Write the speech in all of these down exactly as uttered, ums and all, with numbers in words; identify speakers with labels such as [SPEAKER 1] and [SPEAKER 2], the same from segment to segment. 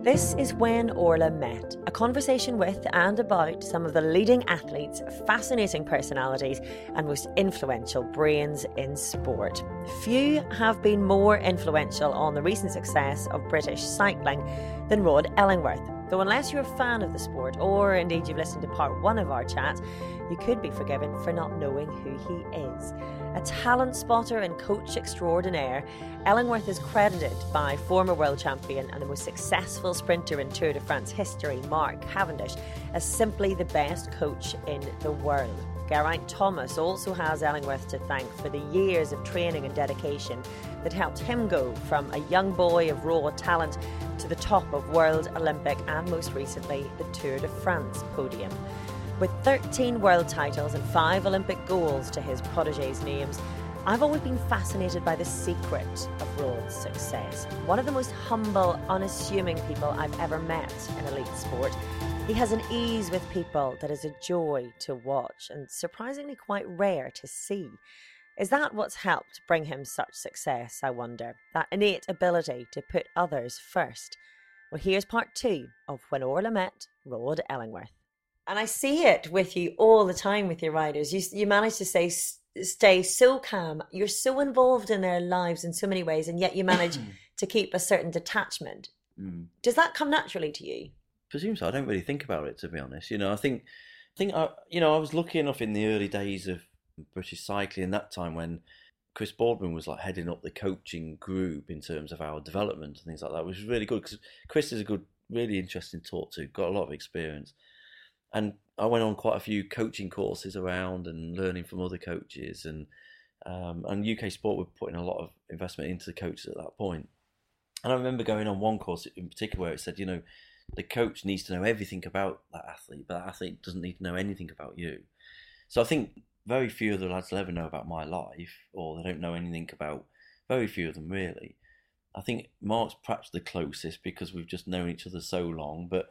[SPEAKER 1] This is When Orla Met, a conversation with and about some of the leading athletes, fascinating personalities and most influential brains in sport. Few have been more influential on the recent success of British cycling than Rod Ellingworth. Though unless you're a fan of the sport, or indeed you've listened to part one of our chat, you could be forgiven for not knowing who he is. A talent spotter and coach extraordinaire, Ellingworth is credited by former world champion and the most successful sprinter in Tour de France history, Mark Cavendish, as simply the best coach in the world. Geraint Thomas also has Ellingworth to thank for the years of training and dedication that helped him go from a young boy of raw talent to the top of world, Olympic and most recently the Tour de France podium. With thirteen world titles and five Olympic goals to his protégés' names, I've always been fascinated by the secret of Rod's success. One of the most humble, unassuming people I've ever met in elite sport. He has an ease with people that is a joy to watch and surprisingly quite rare to see. Is that what's helped bring him such success, I wonder? That innate ability to put others first? Well, here's part two of When Orla Met Rod Ellingworth. And I see it with you all the time with your riders. You, you manage to say, stay so calm. You're so involved in their lives in so many ways, and yet you manage to keep a certain detachment. Mm. Does that come naturally to you?
[SPEAKER 2] Presume so. I don't really think about it, to be honest. You know, I think, I think, I, you know, I was lucky enough in the early days of British cycling, that time when Chris Boardman was like heading up the coaching group in terms of our development and things like that, which was really good because Chris is a good, really interesting to talk to, got a lot of experience. And I went on quite a few coaching courses around and learning from other coaches, and um, and U K Sport were putting a lot of investment into the coaches at that point. And I remember going on one course in particular where it said, you know, the coach needs to know everything about that athlete, but that athlete doesn't need to know anything about you. So I think very few of the lads will ever know about my life, or they don't know anything about, very few of them really. I think Mark's perhaps the closest because we've just known each other so long, but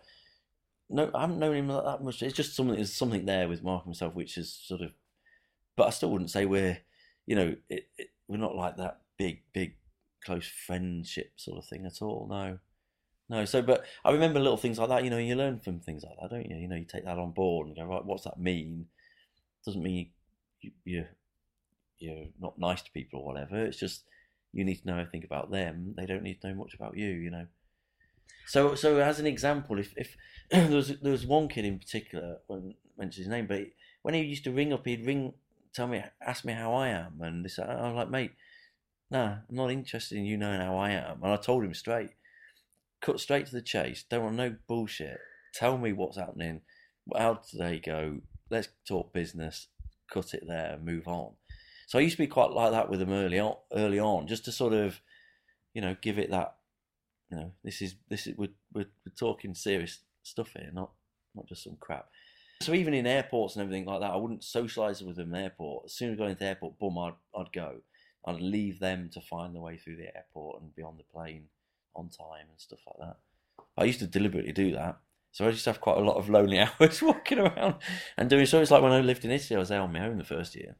[SPEAKER 2] no, I haven't known him that much. It's just something, there's something there with Mark himself, which is sort of, but I still wouldn't say we're, you know, it, it, we're not like that big, big, close friendship sort of thing at all. No, no. So, but I remember little things like that. You know, you learn from things like that, don't you? You know, you take that on board and go, right, what's that mean? Doesn't mean you, you're you're not nice to people or whatever. It's just you need to know everything about them. They don't need to know much about you. You know. So, so as an example, if if there was there was one kid in particular, I won't mention his name, but he, when he used to ring up, he'd ring, tell me, ask me how I am, and this. I was like, mate, nah, I'm not interested in you knowing how I am. And I told him straight, cut straight to the chase. Don't want no bullshit. Tell me what's happening. How did today go? Let's talk business. Cut it there and move on. So I used to be quite like that with him early on, early on, just to sort of, you know, give it that. You know, this is this is we're, we're we're talking serious stuff here, not not just some crap. So even in airports and everything like that, I wouldn't socialise with them in the airport. As soon as I got into the airport, boom, I'd I'd go. I'd leave them to find their way through the airport and be on the plane on time and stuff like that. I used to deliberately do that. So I used to have quite a lot of lonely hours walking around and doing so. It's like when I lived in Italy, I was there on my own the first year.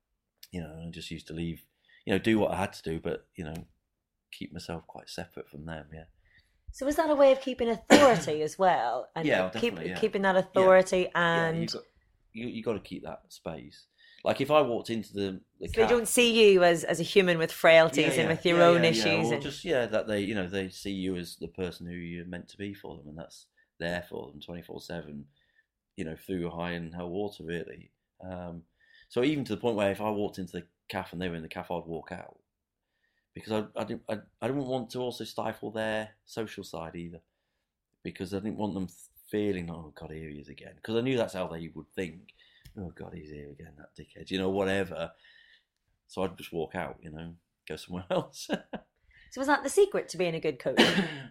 [SPEAKER 2] You know, and I just used to leave, you know, do what I had to do, but, you know, keep myself quite separate from them, yeah.
[SPEAKER 1] So is that a way of keeping authority as well? And
[SPEAKER 2] yeah,
[SPEAKER 1] keep,
[SPEAKER 2] definitely, yeah.
[SPEAKER 1] Keeping that authority
[SPEAKER 2] yeah.
[SPEAKER 1] and...
[SPEAKER 2] Yeah, you've got, you, you got to keep that space. Like if I walked into the... the
[SPEAKER 1] so
[SPEAKER 2] cat,
[SPEAKER 1] they don't see you as, as a human with frailties
[SPEAKER 2] yeah, yeah,
[SPEAKER 1] and with your
[SPEAKER 2] yeah,
[SPEAKER 1] own
[SPEAKER 2] yeah,
[SPEAKER 1] issues.
[SPEAKER 2] Yeah. Or
[SPEAKER 1] and...
[SPEAKER 2] just, yeah, that they, you know, they see you as the person who you're meant to be for them, and that's there for them twenty-four seven, you know, through high and hell water, really. Um, so even to the point where if I walked into the cafe and they were in the cafe, I'd walk out. Because I, I, didn't, I, I didn't want to also stifle their social side either. Because I didn't want them feeling, oh, God, here he is again. Because I knew that's how they would think. Oh, God, he's here again, that dickhead, you know, whatever. So I'd just walk out, you know, go somewhere else.
[SPEAKER 1] So was that the secret to being a good coach?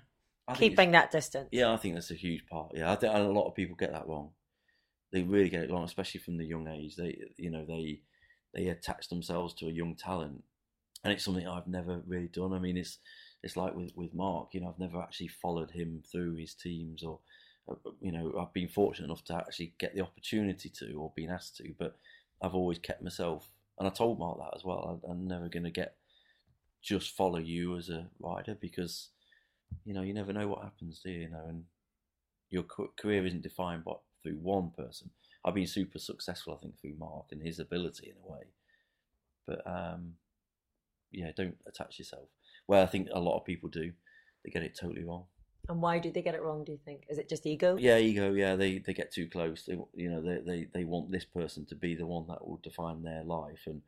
[SPEAKER 1] Keeping that distance?
[SPEAKER 2] Yeah, I think that's a huge part. Yeah, I think a lot of people get that wrong. They really get it wrong, especially from the young age. They, you know, they they attach themselves to a young talent. And it's something I've never really done. I mean, it's it's like with, with Mark, you know, I've never actually followed him through his teams or, you know, I've been fortunate enough to actually get the opportunity to or been asked to, but I've always kept myself, and I told Mark that as well, I, I'm never going to get, just follow you as a rider because you know, you never know what happens, do you? You know, and your career isn't defined by through one person. I've been super successful, I think, through Mark and his ability in a way. But um, yeah, don't attach yourself. Well, I think a lot of people do. They get it totally wrong.
[SPEAKER 1] And why do they get it wrong, do you think? Is it just ego?
[SPEAKER 2] Yeah, ego, yeah. They they get too close. They you know, they, they, they want this person to be the one that will define their life, and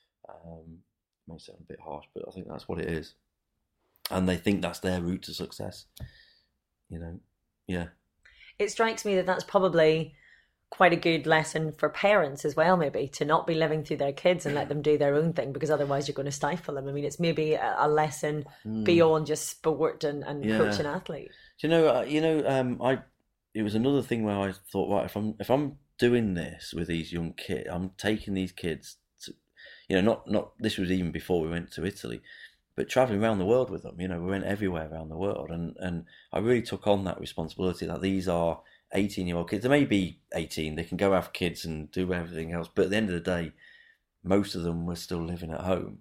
[SPEAKER 2] um it may sound a bit harsh, but I think that's what it is. And they think that's their route to success. You know, yeah.
[SPEAKER 1] It strikes me that that's probably quite a good lesson for parents as well, maybe, to not be living through their kids and let them do their own thing, because otherwise you're going to stifle them. I mean, it's maybe a, a lesson mm. beyond just sport and, and yeah. coaching athletes.
[SPEAKER 2] Do you know, uh, you know, um, I it was another thing where I thought, right, if I'm if I'm doing this with these young kids, I'm taking these kids to, you know, not not this was even before we went to Italy, but traveling around the world with them. You know, we went everywhere around the world, and and I really took on that responsibility that these are eighteen-year-old kids. They may be eighteen, they can go have kids and do everything else, but at the end of the day, most of them were still living at home,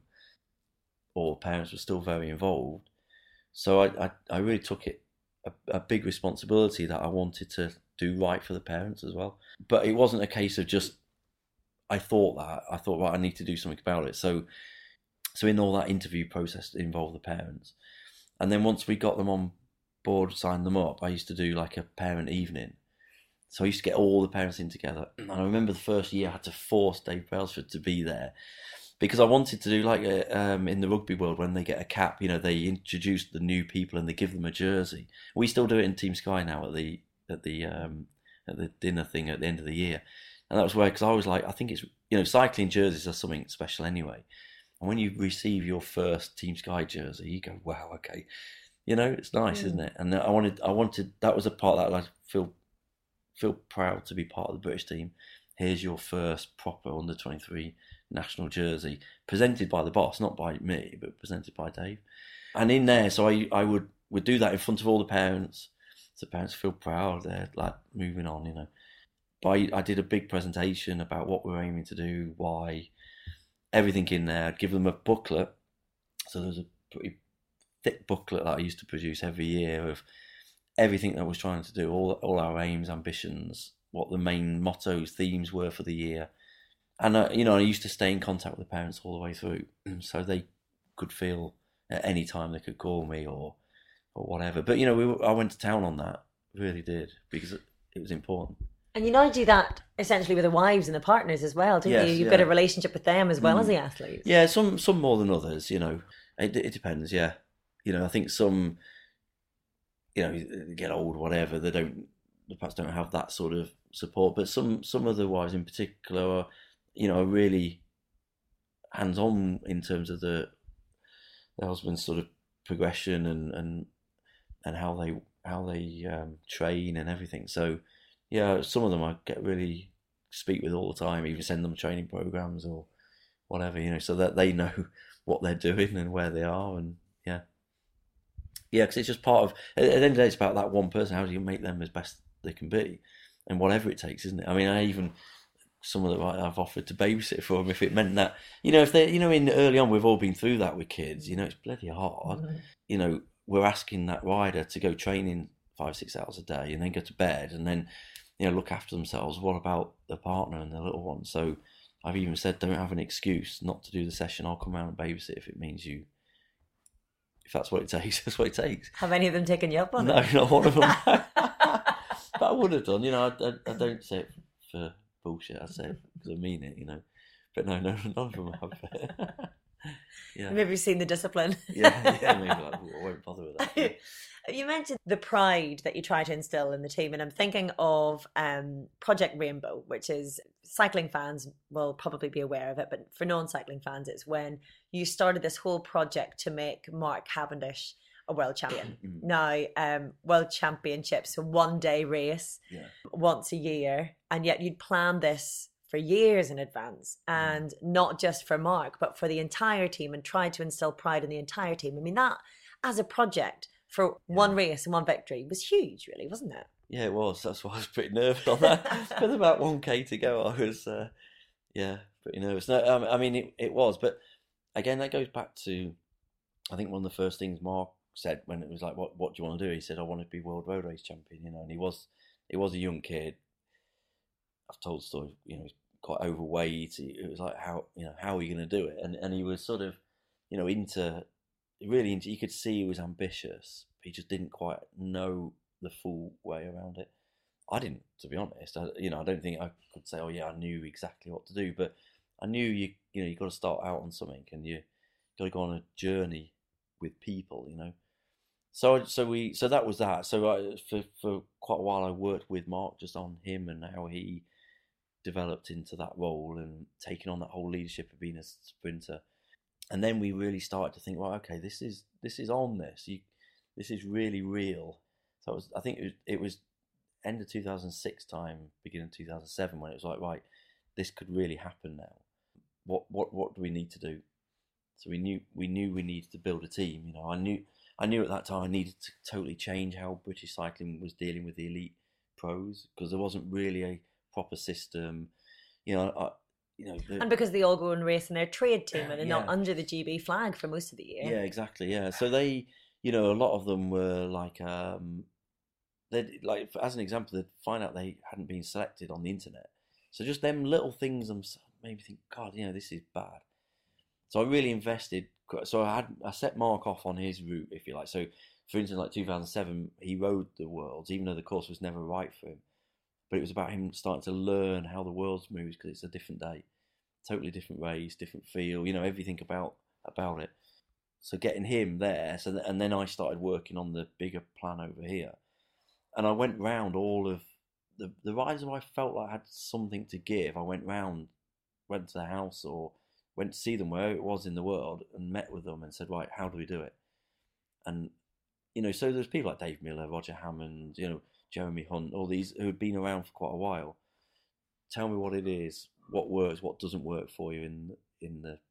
[SPEAKER 2] or parents were still very involved. So I, I, I really took it a, a big responsibility that I wanted to do right for the parents as well. But it wasn't a case of just, I thought that, I thought, right, I need to do something about it. So, so in all that interview process, it involved the parents. And then once we got them on board, signed them up, I used to do like a parent evening. So I used to get all the parents in together. And I remember the first year I had to force Dave Brailsford to be there, because I wanted to do like a, um, in the rugby world, when they get a cap, you know, they introduce the new people and they give them a jersey. We still do it in Team Sky now at the at the um, at the dinner thing at the end of the year. And that was where, because I was like, I think it's, you know, cycling jerseys are something special anyway. And when you receive your first Team Sky jersey, you go, wow, okay. You know, it's nice, mm. isn't it? And I wanted, I wanted, that was a part that I feel feel proud to be part of the British team. Here's your first proper under twenty-three national jersey, presented by the boss, not by me, but presented by Dave. And in there, so I I would, would do that in front of all the parents, so parents feel proud, they're like moving on, you know. But I, I did a big presentation about what we were aiming to do, why, everything in there. I'd give them a booklet, so there was a pretty thick booklet that I used to produce every year of everything that I was trying to do, all all our aims, ambitions, what the main mottos, themes were for the year. And, uh, you know, I used to stay in contact with the parents all the way through, so they could feel at any time they could call me or or whatever. But, you know, we were, I went to town on that, really did, because it, it was important.
[SPEAKER 1] And you now do that essentially with the wives and the partners as well, don't
[SPEAKER 2] yes,
[SPEAKER 1] you? You've
[SPEAKER 2] yeah.
[SPEAKER 1] got a relationship with them as well mm. as the athletes.
[SPEAKER 2] Yeah, some some more than others, you know. It, it depends, yeah. You know, I think some, you know, they get old, whatever, they don't, they perhaps don't have that sort of support. But some, some of the wives in particular are, you know, are really hands-on in terms of the, the husband's sort of progression and, and, and how they, how they um, train and everything. So, yeah, some of them I get really speak with all the time, even send them training programs or whatever, you know, so that they know what they're doing and where they are. And yeah. Yeah, because it's just part of, at the end of the day, it's about that one person. How do you make them as best they can be? And whatever it takes, isn't it? I mean, I even, some of them I've offered to babysit for them if it meant that, you know, if they, you know, in early on, we've all been through that with kids, you know, it's bloody hard. Mm-hmm. You know, we're asking that rider to go training five, six hours a day and then go to bed and then, you know, look after themselves. What about the partner and the little one? So I've even said, don't have an excuse not to do the session. I'll come around and babysit if it means you, if that's what it takes, that's what it takes.
[SPEAKER 1] Have any of them taken you up on
[SPEAKER 2] no,
[SPEAKER 1] it?
[SPEAKER 2] No, not one of them. But I would have done, you know, I, I, I don't say it for bullshit, I say it because I mean it, you know. But no, no, none of them have. Yeah.
[SPEAKER 1] Maybe you've seen the discipline.
[SPEAKER 2] yeah, yeah, maybe like, I won't bother with that. Yeah.
[SPEAKER 1] You mentioned the pride that you try to instill in the team, and I'm thinking of um, Project Rainbow, which is, cycling fans will probably be aware of it, but for non-cycling fans, it's when you started this whole project to make Mark Cavendish a world champion. Mm-hmm. Now, um, world championships, a one-day race yeah. once a year, and yet you'd planned this for years in advance, and mm. not just for Mark, but for the entire team, and tried to instill pride in the entire team. I mean, that as a project for yeah. one race and one victory was huge, really, wasn't it?
[SPEAKER 2] Yeah, it was. That's why I was pretty nervous on that. With about one K to go, I was, uh, yeah, pretty nervous. No, um, I mean, it, it was. But again, that goes back to, I think one of the first things Mark said when it was like, what what do you want to do? He said, I want to be world road race champion, you know. And he was he was a young kid. I've told the story, you know, he's quite overweight. It was like, how you know how are you going to do it? And and he was sort of, you know, into really into. You could see he was ambitious. But he just didn't quite know the full way around it. I didn't, to be honest. I, you know, I don't think I could say, oh yeah, I knew exactly what to do, but I knew you, you know, you got to start out on something, and you got to go on a journey with people, you know. So, so we, so that was that. So I, for for quite a while, I worked with Mark just on him and how he developed into that role and taking on that whole leadership of being a sprinter. And then we really started to think, well, okay, this is this is on this. You, this is really real. So it was, I think it was, it was end of two thousand six time, beginning of two thousand seven, when it was like, right, this could really happen now. What what what do we need to do? So we knew we knew we needed to build a team. You know, I knew I knew at that time I needed to totally change how British cycling was dealing with the elite pros, because there wasn't really a proper system. You know, I, you know, the,
[SPEAKER 1] and because they all go and race in their trade team and they're
[SPEAKER 2] yeah.
[SPEAKER 1] not under the G B flag for most of the year.
[SPEAKER 2] Yeah, exactly. Yeah, so they, you know, a lot of them were like. Um, They'd, like, as an example, they'd find out they hadn't been selected on the internet. So just them little things made me think, God, you know, this is bad. So I really invested. So I had I set Mark off on his route, if you like. So, for instance, like two thousand seven, he rode the Worlds, even though the course was never right for him. But it was about him starting to learn how the Worlds moves, because it's a different day, totally different race, different feel. You know, everything about about it. So getting him there, so that, and then I started working on the bigger plan over here. And I went round all of the the riders who I felt like I had something to give. I went round, went to the house or went to see them wherever it was in the world and met with them and said, right, how do we do it? And, you know, so there's people like Dave Miller, Roger Hammond, you know, Jeremy Hunt, all these who had been around for quite a while. Tell me what it is, what works, what doesn't work for you in in the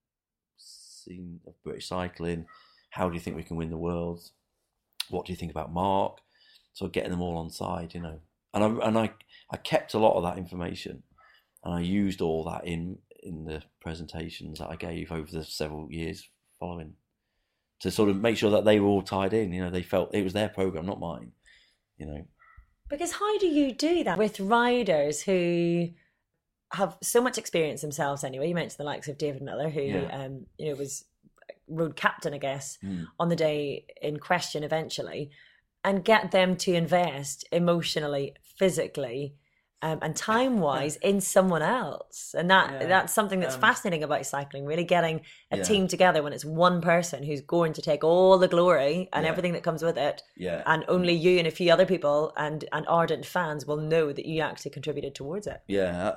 [SPEAKER 2] scene of British cycling. How do you think we can win the Worlds? What do you think about Mark? So getting them all on side, you know, and I and I, I kept a lot of that information, and I used all that in in the presentations that I gave over the several years following, to sort of make sure that they were all tied in. You know, they felt it was their program, not mine. You know,
[SPEAKER 1] because how do you do that with riders who have so much experience themselves? Anyway, you mentioned the likes of David Miller, who yeah. um, you know was road captain, I guess, mm. on the day in question eventually. And get them to invest emotionally, physically, um, and time-wise in someone else. And that yeah. that's something that's um, fascinating about cycling, really getting a yeah. team together when it's one person who's going to take all the glory and yeah. everything that comes with it.
[SPEAKER 2] Yeah.
[SPEAKER 1] And only you and a few other people and, and ardent fans will know that you actually contributed towards it.
[SPEAKER 2] Yeah.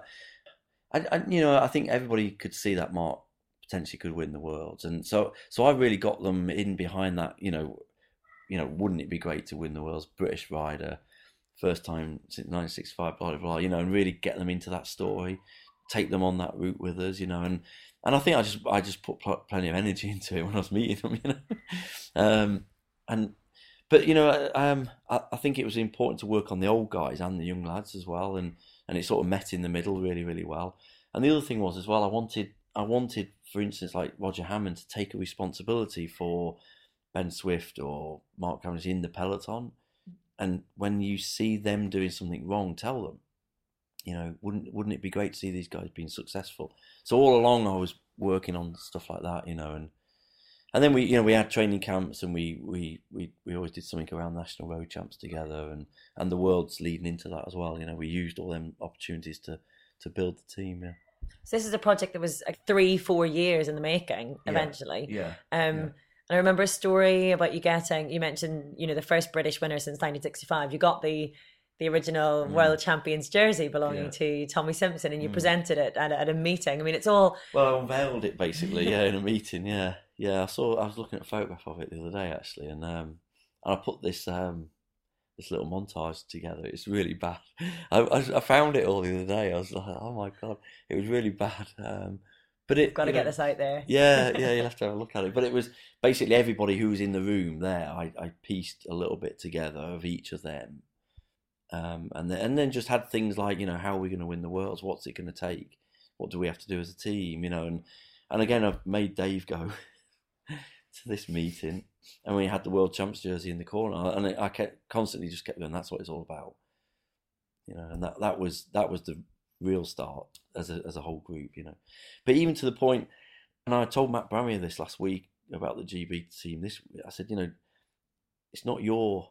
[SPEAKER 2] I, I, you know, I think everybody could see that Mark potentially could win the Worlds. And so, so I really got them in behind that, you know, You know, wouldn't it be great to win the World's British rider, first time since nineteen sixty-five, blah, blah, blah, you know, and really get them into that story, take them on that route with us, you know, and, and I think I just I just put pl- plenty of energy into it when I was meeting them, you know, um, and but you know, um, I, I think it was important to work on the old guys and the young lads as well, and, and it sort of met in the middle really, really well. And the other thing was as well, I wanted I wanted, for instance, like Roger Hammond to take a responsibility for Ben Swift or Mark Cavendish in the peloton, and when you see them doing something wrong, tell them. You know, wouldn't wouldn't it be great to see these guys being successful? So all along, I was working on stuff like that, you know, and and then we, you know, we had training camps, and we we we, we always did something around National Road Champs together, and, and the World's leading into that as well. You know, we used all them opportunities to to build the team. Yeah.
[SPEAKER 1] So this is a project that was like three, four years in the making. Eventually,
[SPEAKER 2] yeah.
[SPEAKER 1] yeah. Um,
[SPEAKER 2] yeah.
[SPEAKER 1] And I remember a story about you getting, you mentioned, you know, the first British winner since nineteen sixty-five. You got the the original mm. World Champions jersey belonging yeah. to Tommy Simpson, and you mm. presented it at a, at a meeting. I mean, it's all...
[SPEAKER 2] Well, I unveiled it basically, yeah, in a meeting, yeah. Yeah, I saw, I was looking at a photograph of it the other day, actually, and um, and I put this um, this little montage together. It's really bad. I, I, I found it all the other day. I was like, oh my God, it was really bad. Um, But it,
[SPEAKER 1] got to get
[SPEAKER 2] know,
[SPEAKER 1] this out there.
[SPEAKER 2] Yeah, yeah, you'll have to have a look at it. But it was basically everybody who was in the room there. I, I pieced a little bit together of each of them, um, and then and then just had things like, you know, how are we going to win the Worlds? What's it going to take? What do we have to do as a team? You know, and and again, I've made Dave go to this meeting, and we had the world champs jersey in the corner, and I kept constantly just kept going, that's what it's all about, you know. And that, that was that was the real start as a as a whole group, you know. But even to the point, and I told Matt Bramier this last week about the G B team. This I said, you know, it's not your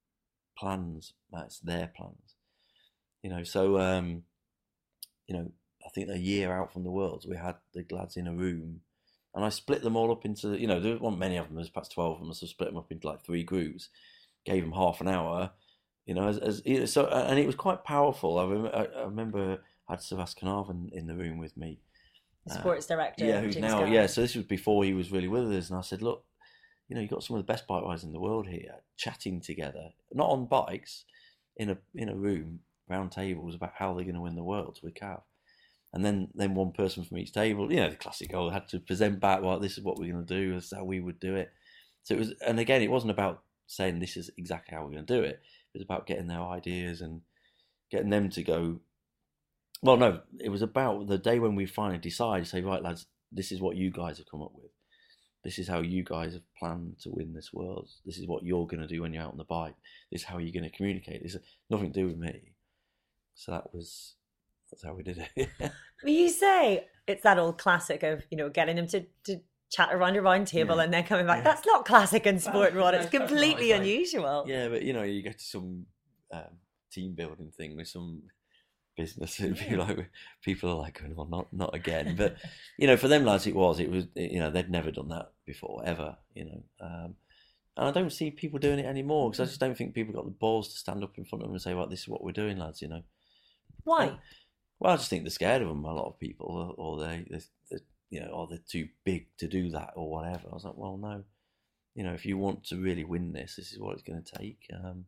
[SPEAKER 2] plans, Matt, it's their plans, you know. So um, you know, I think a year out from the Worlds, we had the lads in a room. And I split them all up into, you know, there weren't many of them, there's perhaps twelve of them, so I split them up into like three groups, gave them half an hour, you know, as, as so, and it was quite powerful. I, rem- I remember I had Savas Carnarvon in the room with me.
[SPEAKER 1] The sports uh, director.
[SPEAKER 2] Yeah, who's now, Guy. yeah, so this was before he was really with us, and I said, look, you know, you've got some of the best bike riders in the world here, chatting together, not on bikes, in a in a room, round tables, about how they're going to win the Worlds with Cav. And then, then one person from each table, you know, the classic goal, had to present back, well, this is what we're going to do, this is how we would do it. So it was, and again, it wasn't about saying this is exactly how we're going to do it. It was about getting their ideas and getting them to go, well, no, it was about the day when we finally decided, say, right, lads, this is what you guys have come up with. This is how you guys have planned to win this world. This is what you're going to do when you're out on the bike. This is how you're going to communicate. This has nothing to do with me. So that was... That's how we did it.
[SPEAKER 1] But you say it's that old classic of, you know, getting them to, to chat around a round table yeah. and then coming back. Yeah. That's not classic in sport, Rod. It's completely nice, unusual.
[SPEAKER 2] Like, yeah, but, you know, you get to some um, team building thing with some business and yeah. like, people are like, well, not not again. But, you know, for them lads, it was. It was, you know, they'd never done that before, ever, you know. Um, and I don't see people doing it anymore because I just don't think people got the balls to stand up in front of them and say, well, this is what we're doing, lads, you know.
[SPEAKER 1] Why?
[SPEAKER 2] And, Well, I just think they're scared of them, a lot of people, or they, they, they, you know, or they're too big to do that, or whatever. I was like, well, no, you know, if you want to really win this, this is what it's going to take. Um,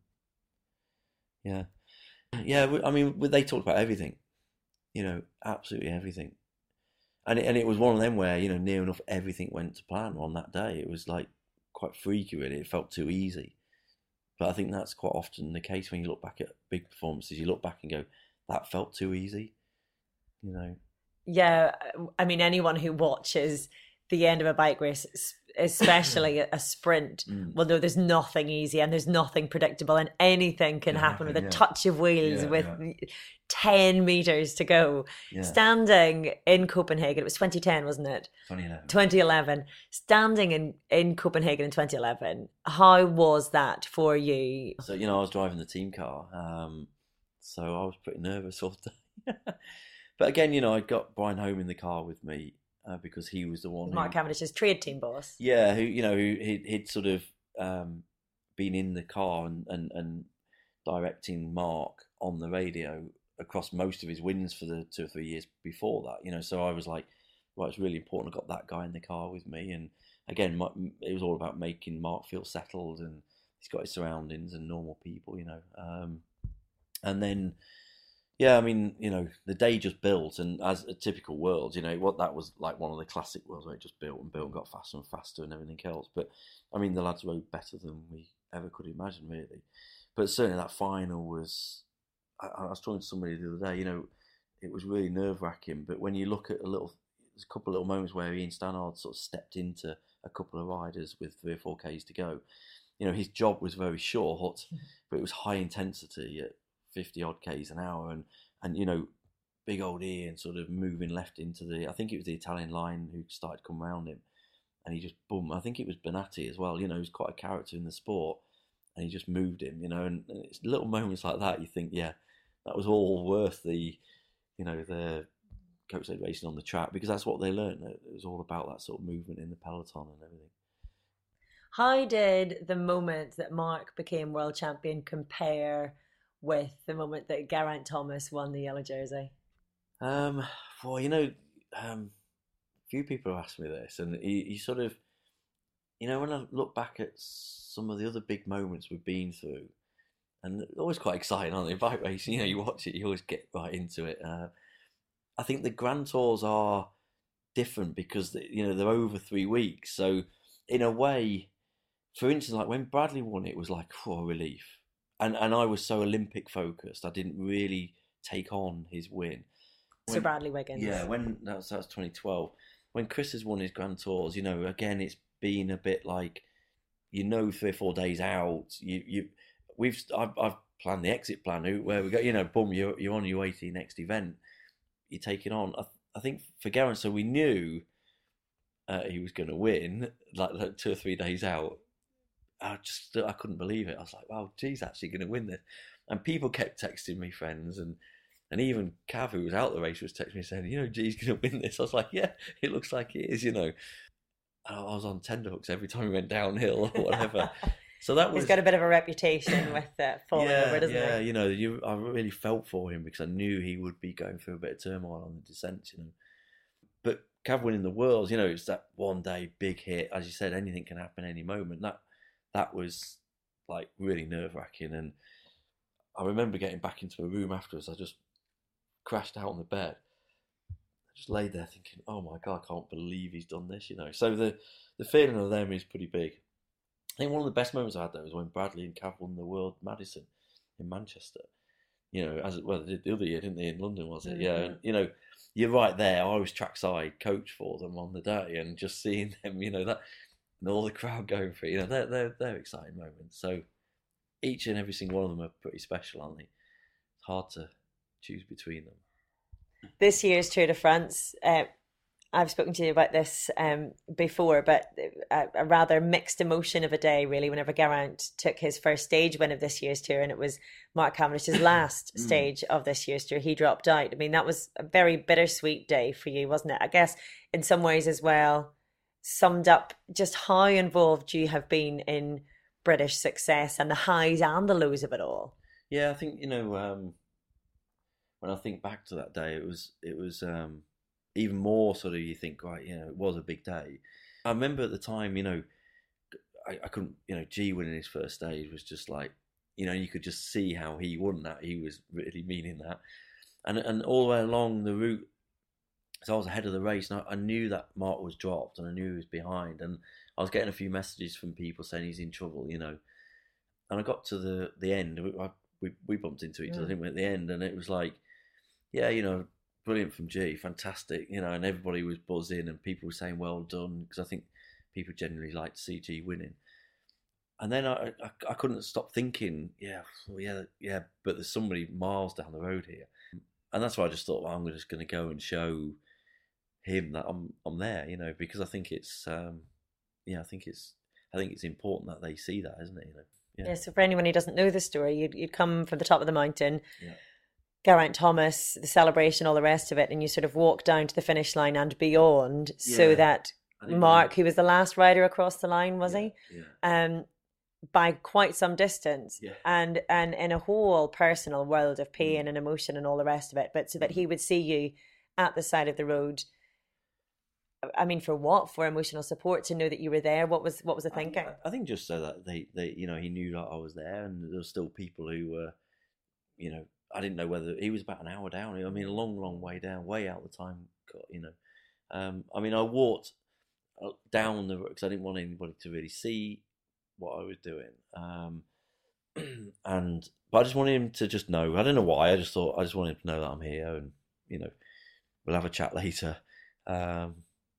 [SPEAKER 2] yeah, yeah. I mean, they talked about everything, you know, absolutely everything, and it, and it was one of them where, you know, near enough everything went to plan on that day. It was like quite freaky, really. It felt too easy, but I think that's quite often the case when you look back at big performances. You look back and go, that felt too easy. You know.
[SPEAKER 1] Yeah, I mean, anyone who watches the end of a bike race, especially a sprint, mm. will know there's nothing easy and there's nothing predictable, and anything can yeah, happen with a yeah. touch of wheels yeah, with yeah. ten meters to go. Yeah. Standing in Copenhagen, it was twenty ten, wasn't it?
[SPEAKER 2] twenty eleven.
[SPEAKER 1] twenty eleven. Standing in, in Copenhagen in twenty eleven, how was that for you?
[SPEAKER 2] So, you know, I was driving the team car, um, so I was pretty nervous all the time. But again, you know, I got Brian Home in the car with me uh, because he was the one.
[SPEAKER 1] Mark who, Cavendish's trade team boss.
[SPEAKER 2] Yeah, who you know, who he'd, he'd sort of um, been in the car and, and, and directing Mark on the radio across most of his wins for the two or three years before that. You know, so I was like, well, it's really important. I got that guy in the car with me, and again, my, it was all about making Mark feel settled, and he's got his surroundings and normal people. You know, um, and then. Yeah, I mean, you know, the day just built, and as a typical Worlds, you know, what that was like one of the classic Worlds where it just built and built and got faster and faster and everything else. But I mean, the lads rode better than we ever could imagine, really. But certainly that final was. I, I was talking to somebody the other day. You know, it was really nerve wracking. But when you look at a little, there's a couple of little moments where Ian Stannard sort of stepped into a couple of riders with three or four Ks to go. You know, his job was very short, but it was high intensity at fifty odd Ks an hour, and and you know, big old Ian sort of moving left into the, I think it was the Italian line who started to come around him, and he just boom. I think it was Bonatti as well. You know, he's quite a character in the sport, and he just moved him. You know, and it's little moments like that you think, yeah, that was all worth the, you know, the coach led racing on the track, because that's what they learned. It was all about that sort of movement in the peloton and everything.
[SPEAKER 1] How did the moment that Mark became world champion compare with the moment that Geraint Thomas won the yellow jersey?
[SPEAKER 2] Um, well, you know, um, a few people have asked me this, and you, you sort of, you know, when I look back at some of the other big moments we've been through, and they're always quite exciting, aren't they? Bike racing, you know, you watch it, you always get right into it. Uh, I think the Grand Tours are different because, they, you know, they're over three weeks. So, in a way, for instance, like when Bradley won, it was like, oh, relief. And and I was so Olympic focused, I didn't really take on his win.
[SPEAKER 1] When, Sir Bradley Wiggins.
[SPEAKER 2] Yeah, when that was, that was twenty twelve. When Chris has won his Grand Tours, you know, again, it's been a bit like, you know, three or four days out, you you we've I've, I've planned the exit plan where we go, you know, boom, you're you're on your way to your next event, you take it on. I, I think for Geraint, so we knew uh, he was going to win like, like two or three days out. I just I couldn't believe it. I was like, wow, G's actually going to win this. And people kept texting me, friends, and and even Cav, who was out the race, was texting me saying, you know, G's going to win this. I was like, yeah, it looks like it is, you know. I was on tenterhooks every time we went downhill or whatever. So that was.
[SPEAKER 1] He's got a bit of a reputation with uh, falling
[SPEAKER 2] yeah,
[SPEAKER 1] over, doesn't
[SPEAKER 2] yeah,
[SPEAKER 1] he?
[SPEAKER 2] you know, you, I really felt for him because I knew he would be going through a bit of turmoil on the descent, you know. But Cav winning the Worlds, you know, it's that one day big hit. As you said, anything can happen any moment. That that was like really nerve wracking. And I remember getting back into a room afterwards. I just crashed out on the bed. I just laid there thinking, oh my God, I can't believe he's done this, you know. So the, the feeling of them is pretty big. I think one of the best moments I had though was when Bradley and Cav won the World Madison in Manchester. You know, as well, they did the other year, didn't they? In London, was it? Mm-hmm. Yeah, and, you know, you're right there. I was trackside coach for them on the day, and just seeing them, you know, that and all the crowd going for it, you know, they're they're they're exciting moments. So each and every single one of them are pretty special, aren't they? It's hard to choose between them.
[SPEAKER 1] This year's Tour de France, uh, I've spoken to you about this um, before, but a, a rather mixed emotion of a day, really, whenever Geraint took his first stage win of this year's Tour, and it was Mark Cavendish's last stage of this year's Tour. He dropped out. I mean, that was a very bittersweet day for you, wasn't it? I guess in some ways as well, summed up just how involved you have been in British success and the highs and the lows of it all.
[SPEAKER 2] Yeah, I think, you know, um, when I think back to that day, it was it was um, even more sort of, you think, right, you know, it was a big day. I remember at the time, you know, I, I couldn't, you know, G winning his first stage was just like, you know, you could just see how he won that. He was really meaning that. And and all the way along the route, so I was ahead of the race, and I, I knew that Mark was dropped, and I knew he was behind, and I was getting a few messages from people saying he's in trouble, you know. And I got to the, the end, we, I, we we bumped into each other, yeah. didn't we, at the end, and it was like, yeah, you know, brilliant from G, fantastic, you know, and everybody was buzzing, and people were saying well done, because I think people generally like to see G winning. And then I, I I couldn't stop thinking, yeah, well, yeah, yeah, but there's somebody miles down the road here, and that's why I just thought, well, I'm just going to go and show him that I'm I'm there, you know, because I think it's, um, yeah, I think it's I think it's important that they see that, isn't it? You know. Yeah.
[SPEAKER 1] yeah so for anyone who doesn't know the story, you'd you'd come from the top of the mountain.
[SPEAKER 2] Yeah.
[SPEAKER 1] Geraint Thomas, the celebration, all the rest of it, and you sort of walk down to the finish line and beyond, yeah. so that Mark, who was the last rider across the line, was
[SPEAKER 2] yeah.
[SPEAKER 1] he?
[SPEAKER 2] Yeah.
[SPEAKER 1] Um, by quite some distance,
[SPEAKER 2] yeah.
[SPEAKER 1] and and in a whole personal world of pain mm. and emotion and all the rest of it, but so that he would see you at the side of the road. I mean, for what? For emotional support, to know that you were there. What was what was the thinking?
[SPEAKER 2] I, I think just so that they, they, you know, he knew that I was there, and there were still people who were, you know, I didn't know whether he was about an hour down. I mean, a long, long way down, way out the time, you know. Um, I mean, I walked down the because I didn't want anybody to really see what I was doing, um, and but I just wanted him to just know. I don't know why. I just thought I just wanted him to know that I'm here, and you know, we'll have a chat later. Um,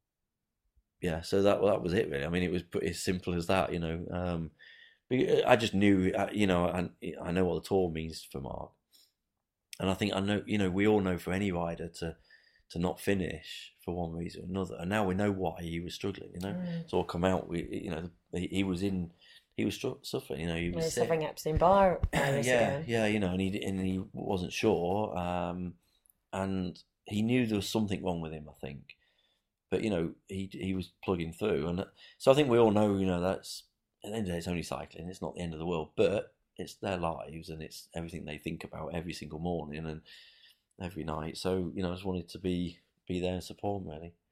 [SPEAKER 2] yeah, so that that was it really. I mean, it was pretty as simple as that, you know. Um, I just knew, you know, and I know what the tour means for Mark, and I think I know, you know, we all know for any rider to to not finish for one reason or another, and now we know why he was struggling. You know, mm. it's all come out. We, you know, he, he was in. He was suffering, you know. He was,
[SPEAKER 1] he was suffering Epstein-Barr.
[SPEAKER 2] yeah,
[SPEAKER 1] again.
[SPEAKER 2] yeah, you know, and he and he wasn't sure, um, and he knew there was something wrong with him, I think. But you know, he he was plugging through, and so I think we all know, you know, that's at the end of the day, it's only cycling. It's not the end of the world, but it's their lives, and it's everything they think about every single morning and every night. So you know, I just wanted to be be there and support them, really.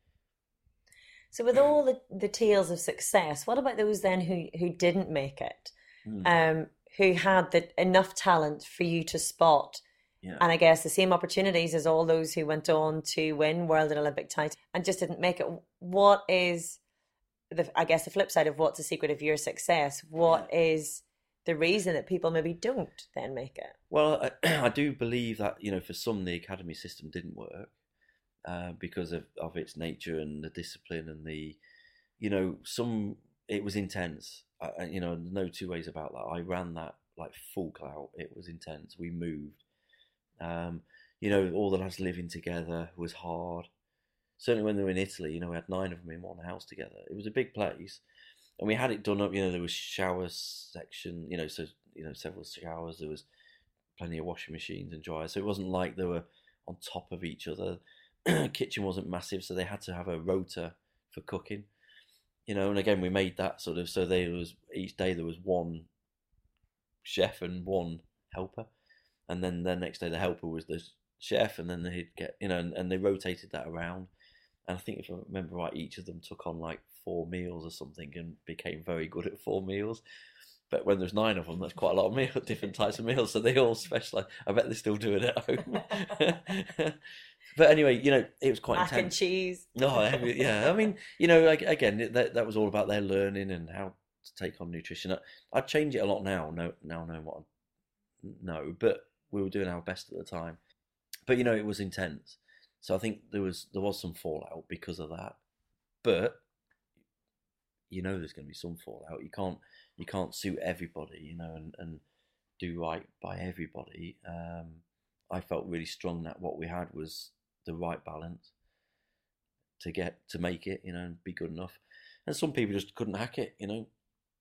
[SPEAKER 1] So with all the, the tales of success, what about those then who, who didn't make it, mm. um, who had the, enough talent for you to spot,
[SPEAKER 2] yeah.
[SPEAKER 1] and I guess the same opportunities as all those who went on to win world and Olympic titles and just didn't make it? What is, the I guess, the flip side of what's the secret of your success? What yeah. is the reason that people maybe don't then make it?
[SPEAKER 2] Well, I, I do believe that, you know, for some the academy system didn't work. Uh, because of, of its nature and the discipline and the, you know, some it was intense. I, you know, no two ways about that. I ran that like full clout. It was intense. We moved. Um, you know, all the lads living together was hard. Certainly when they were in Italy, you know, we had nine of them in one house together. It was a big place, and we had it done up. You know, there was shower section. You know, so you know, several showers. There was plenty of washing machines and dryers. So it wasn't like they were on top of each other. Kitchen wasn't massive, so they had to have a rota for cooking. You know, and again, we made that sort of so there was each day there was one chef and one helper, and then the next day the helper was the chef, and then they'd get you know, and, and they rotated that around. And I think if I remember right, each of them took on like four meals or something and became very good at four meals. But when there's nine of them, that's quite a lot of meals, different types of meals. So they all specialise. I bet they still do it at home. But anyway, you know, it was quite
[SPEAKER 1] mac
[SPEAKER 2] intense.
[SPEAKER 1] and cheese.
[SPEAKER 2] No, yeah. I mean, you know, again, that that was all about their learning and how to take on nutrition. I, I'd change it a lot now. No, now knowing what I know, but we were doing our best at the time. But you know, it was intense. So I think there was there was some fallout because of that. But you know, there's going to be some fallout. You can't you can't suit everybody, you know, and, and do right by everybody. Um, I felt really strong that what we had was the right balance to get to make it, you know, and be good enough. And some people just couldn't hack it, you know.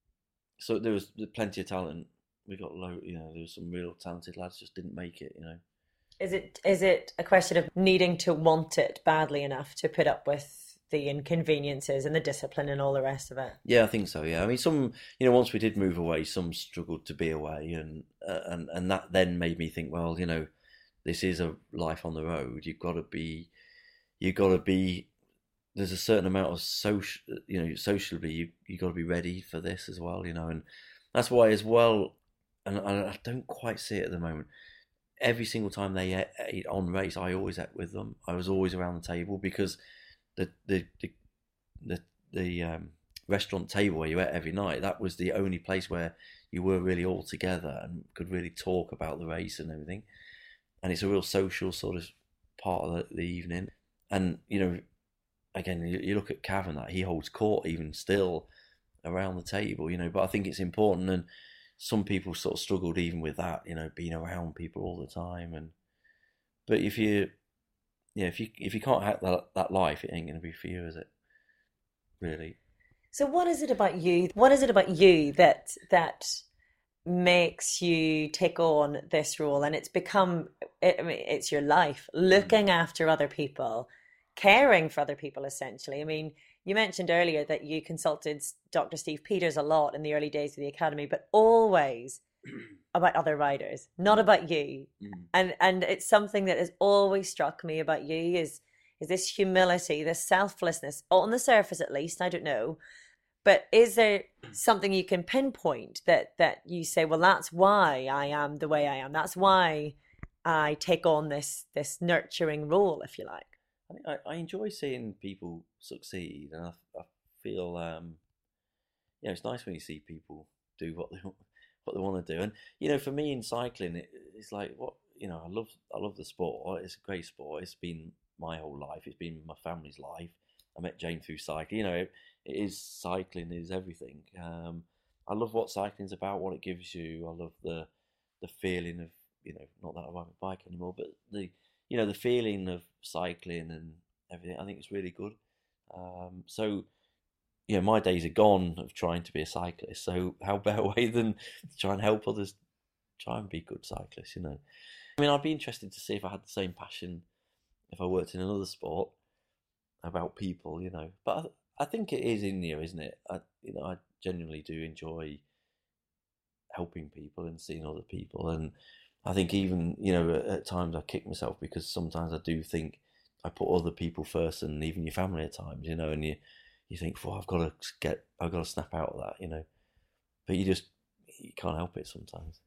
[SPEAKER 2] So there was plenty of talent. We got low, you know. There was some real talented lads just didn't make it, you know.
[SPEAKER 1] Is it is it a question of needing to want it badly enough to put up with the inconveniences and the discipline and all the rest of it?
[SPEAKER 2] Yeah, I think so. Yeah, I mean, some, you know, once we did move away, some struggled to be away, and uh, and and that then made me think, well, you know, this is a life on the road. You've got to be, you've got to be. There's a certain amount of social, you know, socially, you you got to be ready for this as well, you know, and that's why as well. And I don't quite see it at the moment. Every single time they ate on race, I always ate with them. I was always around the table because the the the the, the um, restaurant table where you ate every night, that was the only place where you were really all together and could really talk about the race and everything. And it's a real social sort of part of the, the evening. And you know, again, you, you look at Cav and that he holds court even still around the table, you know. But I think it's important, and some people sort of struggled even with that, you know, being around people all the time. And but if you, yeah, if you if you can't have that that life, it ain't going to be for you, is it? Really.
[SPEAKER 1] So what is it about you? What is it about you that that makes you take on this role? And it's become, I mean, it's your life, looking after other people, caring for other people, essentially. I mean, you mentioned earlier that you consulted Doctor Steve Peters a lot in the early days of the academy, but always about other riders, not about you. Mm. And and it's something that has always struck me about you is is this humility, this selflessness, on the surface at least, I don't know. But is there something you can pinpoint that that you say, well, that's why I am the way I am. That's why I take on this this nurturing role, if you like.
[SPEAKER 2] I, I enjoy seeing people succeed, and I, I feel, um, you know, it's nice when you see people do what they what they want to do. And you know, for me in cycling, it, it's like what you know, I love I love the sport. It's a great sport. It's been my whole life. It's been my family's life. I met Jane through cycling. You know, it, it is cycling is everything. Um, I love what cycling's about, what it gives you. I love the the feeling of, you know, not that I ride a bike anymore, but the you know, the feeling of cycling and everything, I think it's really good. Um, so, you know, my days are gone of trying to be a cyclist. So how better way than to try and help others try and be good cyclists, you know. I mean, I'd be interested to see if I had the same passion if I worked in another sport about people, you know. But I, I think it is in you, isn't it? I, you know, I genuinely do enjoy helping people and seeing other people. And I think even, you know, at, at times I kick myself because sometimes I do think I put other people first, and even your family at times, you know, and you, you think, well, I've got to get, I've got to snap out of that, you know, but you just, you can't help it sometimes.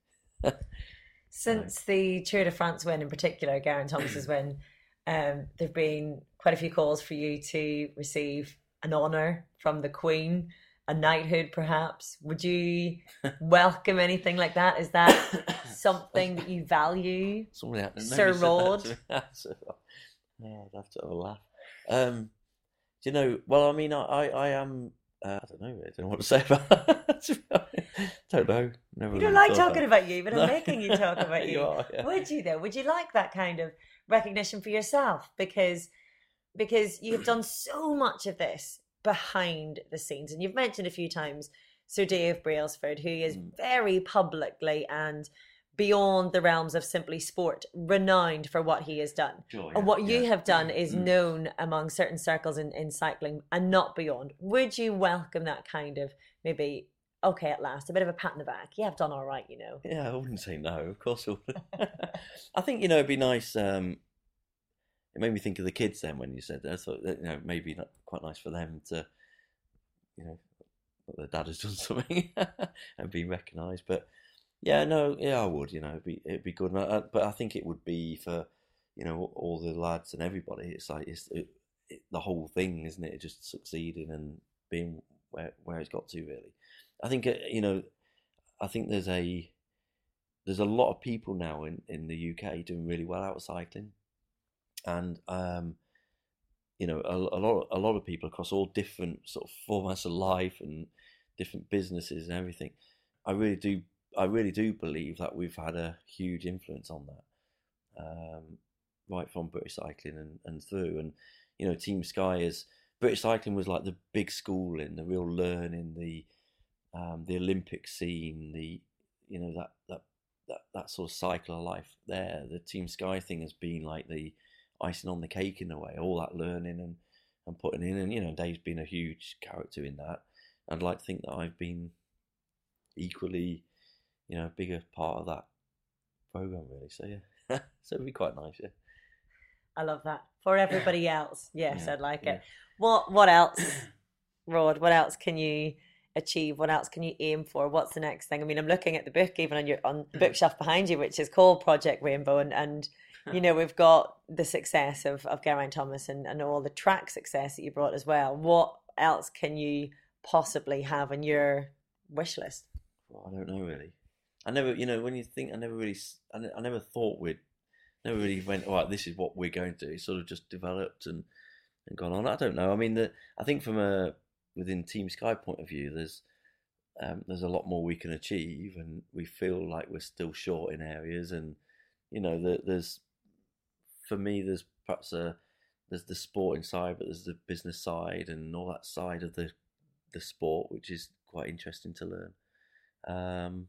[SPEAKER 1] Since right. the Tour de France win in particular, Geraint Thomas's win, um, there've been quite a few calls for you to receive an honour from the Queen, a knighthood perhaps. Would you welcome anything like that? Is that something that you value, Sir Rod?
[SPEAKER 2] Oh, I'd have to have a laugh. Um, do you know, well, I mean, I, I am Uh, I don't know. I don't know what to say about that. Don't know. Never
[SPEAKER 1] you don't
[SPEAKER 2] really
[SPEAKER 1] like talking about. about you, but no. I'm making you talk about you.
[SPEAKER 2] you are, yeah.
[SPEAKER 1] Would you though? Would you like that kind of recognition for yourself? Because because you've done so much of this behind the scenes, and you've mentioned a few times Sir Dave Brailsford, who is mm. very publicly and beyond the realms of simply sport, renowned for what he has done.
[SPEAKER 2] Sure, yeah,
[SPEAKER 1] and what
[SPEAKER 2] yeah.
[SPEAKER 1] you have done is mm. known among certain circles in, in cycling and not beyond. Would you welcome that kind of, maybe, okay, at last, a bit of a pat in the back? Yeah, I've done all right, you know.
[SPEAKER 2] Yeah, I wouldn't say no, of course I would. I think, you know, it'd be nice. Um, it made me think of the kids then when you said that. I thought that, you know, maybe not quite nice for them to, you know, their dad has done something and been recognised. But yeah, no, yeah, I would. You know, it'd be it'd be good. I, but I think it would be for, you know, all the lads and everybody. It's like it's it, it, the whole thing, isn't it? Just succeeding and being where where it's got to. Really, I think you know, I think there's a there's a lot of people now in, in the U K doing really well out of cycling, and um, you know, a, a lot a lot of people across all different sort of formats of life and different businesses and everything. I really do. I really do believe that we've had a huge influence on that, um, right from British Cycling and, and through. And, you know, Team Sky is, British Cycling was like the big schooling, the real learning, the um, the Olympic scene, the, you know, that, that, that, that sort of cycle of life there. The Team Sky thing has been like the icing on the cake in a way, all that learning and, and putting in. And, you know, Dave's been a huge character in that. I'd like to think that I've been equally, you know, a bigger part of that program, really. So yeah, so it'd be quite nice. Yeah,
[SPEAKER 1] I love that for everybody else. Yes, yeah, I'd like
[SPEAKER 2] yeah.
[SPEAKER 1] it. What What else, Rod? What else can you achieve? What else can you aim for? What's the next thing? I mean, I'm looking at the book, even on your on the bookshelf behind you, which is called Project Rainbow, and and you know we've got the success of of Geraint Thomas and and all the track success that you brought as well. What else can you possibly have on your wish list?
[SPEAKER 2] Well, I don't know really. I never, you know, when you think, I never really, I, I never thought we'd, never really went, all right, this is what we're going to do. It sort of just developed and, and gone on. I don't know. I mean, the, I think from a, within Team Sky point of view, there's, um, there's a lot more we can achieve, and we feel like we're still short in areas. And, you know, the, there's, for me, there's perhaps a, there's the sporting side, but there's the business side and all that side of the, the sport, which is quite interesting to learn. Um,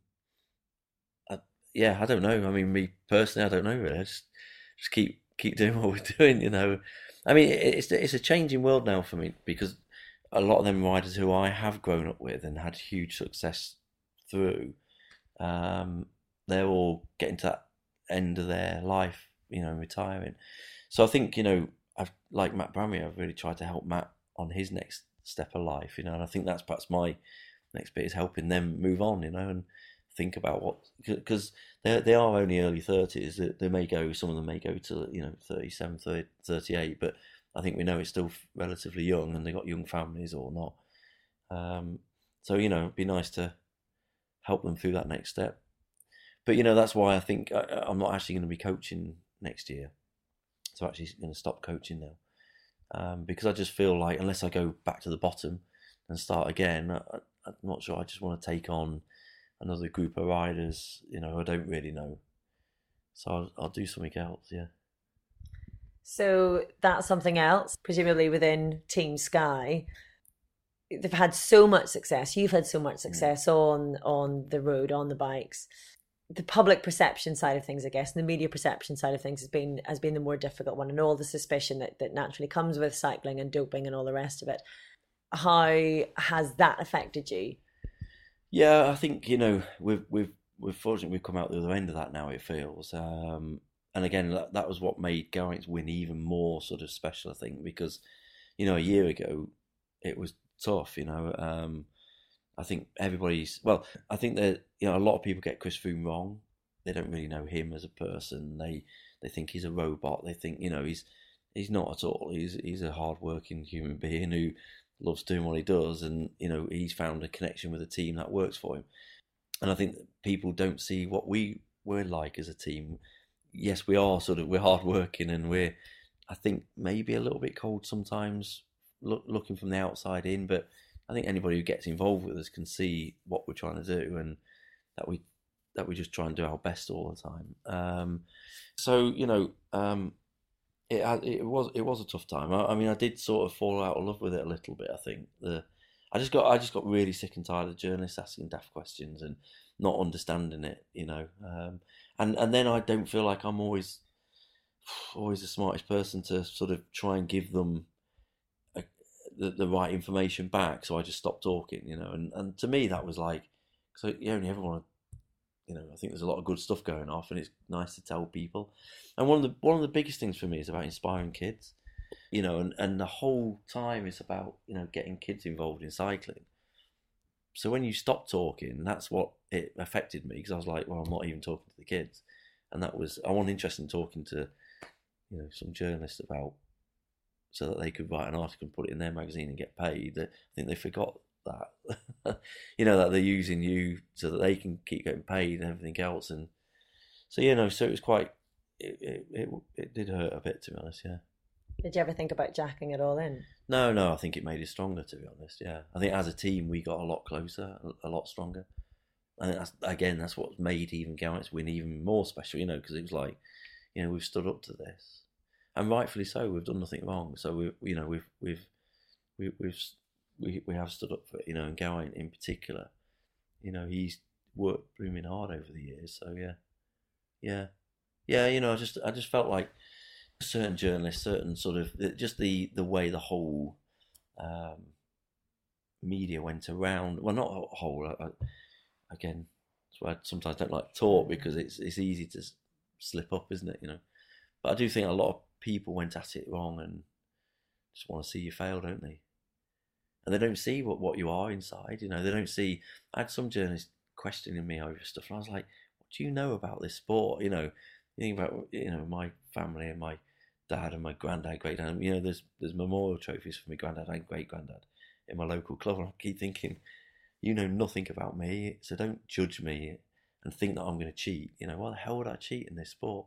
[SPEAKER 2] I, yeah, I don't know. I mean, me personally, I don't know really. I just just keep keep doing what we're doing. You know, I mean, it's it's a changing world now for me, because a lot of them riders who I have grown up with and had huge success through, um, they're all getting to that end of their life, you know, retiring. So I think, you know, I've like Matt Bramley, I've really tried to help Matt on his next step of life, you know, and I think that's perhaps my next bit, is helping them move on, you know, and think about what, because they they are only early thirties. They may go, some of them may go to, you know, thirty-seven, thirty, thirty-eight, but I think we know it's still relatively young, and they've got young families or not. Um, so, you know, it'd be nice to help them through that next step. But, you know, that's why I think I, I'm not actually going to be coaching next year. So actually going to stop coaching now. Um, because I just feel like, unless I go back to the bottom and start again, I, I'm not sure. I just want to take on another group of riders, you know, I don't really know. So I'll, I'll do something else, yeah.
[SPEAKER 1] So that's something else, presumably within Team Sky. They've had so much success. You've had so much success mm. on on the road, on the bikes. The public perception side of things, I guess, and the media perception side of things has been has been the more difficult one, and all the suspicion that, that naturally comes with cycling and doping and all the rest of it. How has that affected you?
[SPEAKER 2] Yeah, I think, you know, we've we've we're fortunate we've come out the other end of that now, it feels. Um, and again, that, that was what made Geraint's win even more sort of special, I think, because, you know, a year ago it was tough, you know. Um, I think everybody's, well, I think that, you know, a lot of people get Chris Froome wrong. They don't really know him as a person. They they think he's a robot. They think, you know, he's he's not at all. He's he's a hard-working human being who loves doing what he does, and, you know, he's found a connection with a team that works for him. And I think that people don't see what we we're like as a team. Yes, we are sort of, we're hard-working, and we're, I think, maybe a little bit cold sometimes, look, looking from the outside in, but I think anybody who gets involved with us can see what we're trying to do, and that we that we just try and do our best all the time. Um, so you know, um, it it was it was a tough time. I, I mean, I did sort of fall out of love with it a little bit. I think the I just got I just got really sick and tired of journalists asking daft questions and not understanding it. You know, um, and and then I don't feel like I'm always always the smartest person to sort of try and give them a, the the right information back. So I just stopped talking. You know, and and to me that was like, so you only ever want to. You know, I think there's a lot of good stuff going off, and it's nice to tell people. And one of the one of the biggest things for me is about inspiring kids. You know, and, and the whole time is about, you know, getting kids involved in cycling. So when you stop talking, that's what it affected me, because I was like, well, I'm not even talking to the kids, and that was I wasn't interested in talking to, you know, some journalists about so that they could write an article and put it in their magazine and get paid. I think they forgot that, you know, that they're using you so that they can keep getting paid and everything else. And so, you know, so it was quite, it it, it, it did hurt a bit, to be honest, yeah.
[SPEAKER 1] Did you ever think about jacking it all in?
[SPEAKER 2] No, no, I think it made us stronger, to be honest, yeah. I think as a team we got a lot closer, a, a lot stronger. I think that's, again, that's what made even Gowett's win even more special, you know, because it was like, you know, we've stood up to this. And rightfully so, we've done nothing wrong. So, we, you know, we've, we've, we, we've, We we have stood up for it, you know, and Gowan in particular, you know, he's worked blooming hard over the years. So yeah, yeah, yeah. You know, I just I just felt like certain journalists, certain sort of just the the way the whole um, media went around. Well, not a whole. I, I, again, that's why I sometimes don't like to talk, because it's it's easy to slip up, isn't it? You know, but I do think a lot of people went at it wrong and just want to see you fail, don't they? And they don't see what, what you are inside, you know. They don't see. I had some journalists questioning me over stuff, and I was like, "What do you know about this sport?" You know, you think about, you know, my family and my dad and my granddad, great dad. You know, there's there's memorial trophies for my granddad and great granddad in my local club, and I keep thinking, you know nothing about me, so don't judge me and think that I'm going to cheat. You know, why the hell would I cheat in this sport?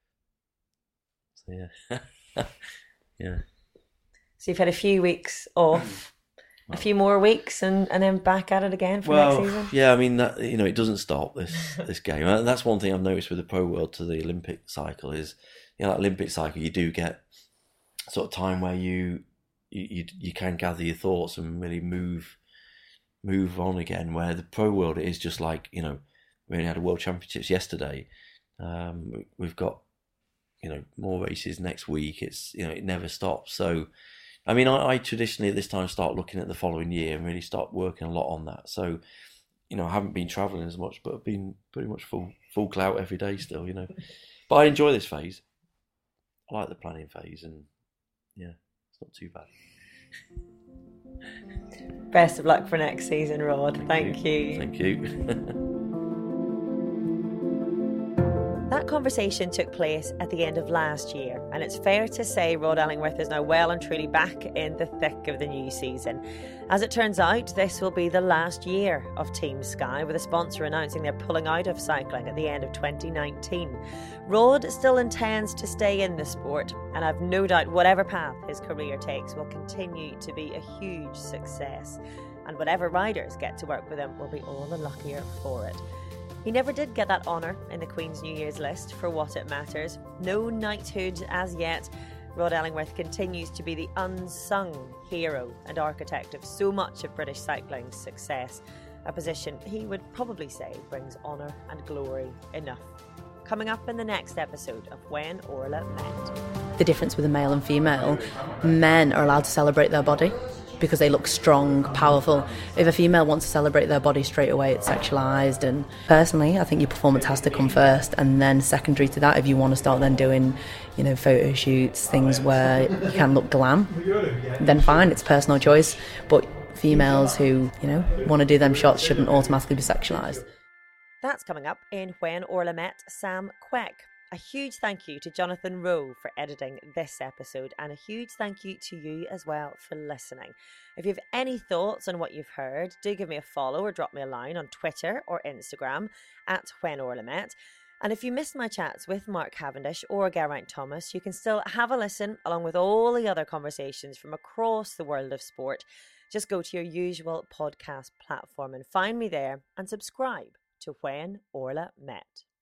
[SPEAKER 2] So yeah, yeah.
[SPEAKER 1] So you've had a few weeks off. A few more weeks and, and then back at it again for
[SPEAKER 2] well,
[SPEAKER 1] next season?
[SPEAKER 2] Yeah, I mean, that, you know, it doesn't stop, this this game. And that's one thing I've noticed with the Pro World to the Olympic cycle is, you know, like Olympic cycle, you do get sort of time where you you, you you can gather your thoughts and really move move on again, where the Pro World, it is just like, you know, we only had a World Championships yesterday. Um, we've got, you know, more races next week. It's, you know, it never stops. So, I mean, I, I traditionally at this time start looking at the following year and really start working a lot on that. So, you know, I haven't been travelling as much, but I've been pretty much full full clout every day still, you know. But I enjoy this phase. I like the planning phase, and yeah, it's not too bad.
[SPEAKER 1] Best of luck for next season, Rod. Thank, Thank you. you.
[SPEAKER 2] Thank you.
[SPEAKER 1] That conversation took place at the end of last year, and it's fair to say Rod Ellingworth is now well and truly back in the thick of the new season. As it turns out, this will be the last year of Team Sky, with a sponsor announcing they're pulling out of cycling at the end of twenty nineteen. Rod still intends to stay in the sport, and I've no doubt whatever path his career takes will continue to be a huge success, and whatever riders get to work with him will be all the luckier for it. He never did get that honour in the Queen's New Year's list, for what it matters. No knighthood as yet. Rod Ellingworth continues to be the unsung hero and architect of so much of British cycling's success, a position he would probably say brings honour and glory enough. Coming up in the next episode of When Orla Met.
[SPEAKER 3] The difference with a male and female, men are allowed to celebrate their body because they look strong, powerful. If a female wants to celebrate their body straight away, it's sexualised. And personally, I think your performance has to come first, and then secondary to that, if you want to start then doing, you know, photo shoots, things where you can look glam, then fine, it's personal choice. But females who, you know, want to do them shots shouldn't automatically be sexualised.
[SPEAKER 1] That's coming up in When Orla Met Sam Quek. A huge thank you to Jonathan Rowe for editing this episode, and a huge thank you to you as well for listening. If you have any thoughts on what you've heard, do give me a follow or drop me a line on Twitter or Instagram at When Orla Met. And if you missed my chats with Mark Cavendish or Geraint Thomas, you can still have a listen along with all the other conversations from across the world of sport. Just go to your usual podcast platform and find me there and subscribe to When Orla Met.